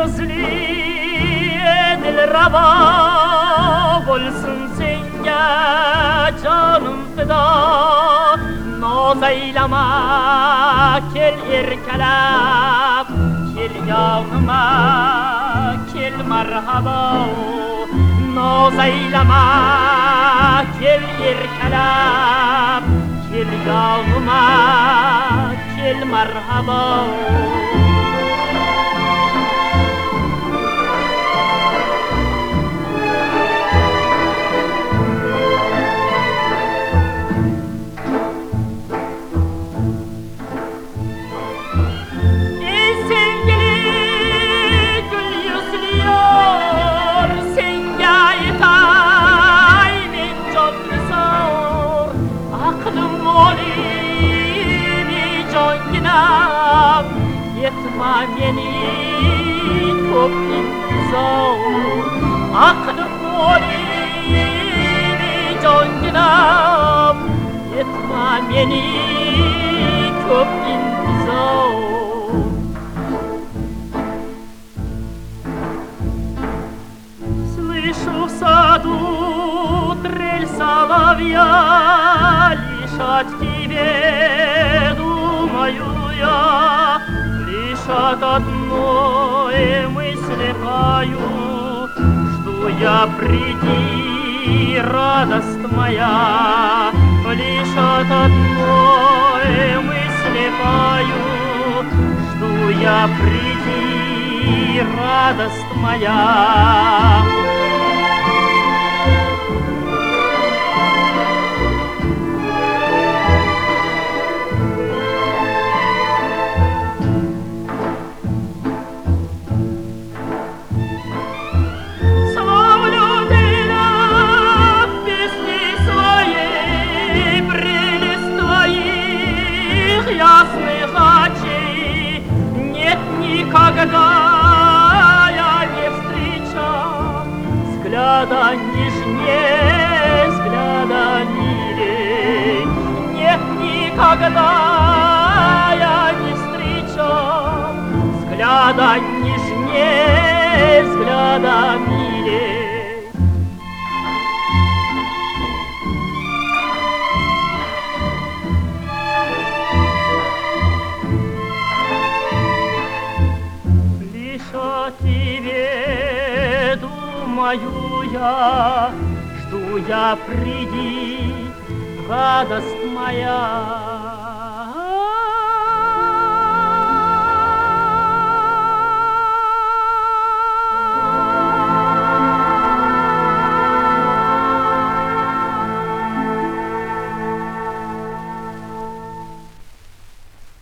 gözlüğe dil rava olsun senga canım feda. Naz eyleme kel erkelep, kel yanıma kel merhaba. Naz eyleme kel erkelep, kel yanıma kel merhaba. Yetme beni çok intizar, aklım olayım canginam. Yetme beni çok intizar. Слышу в саду трель соловья, лишь от тебе думаю я. От одной мысли пою, жду я, приди, радость моя. Лишь от одной мысли пою, жду я, приди, радость моя. Ясных очей нет никогда, я не встречал взгляда нежней, взгляда милей. Нет никогда, я не встречал взгляда нежней, взгляда милей. О тебе думаю я, жду я, приди, радость моя.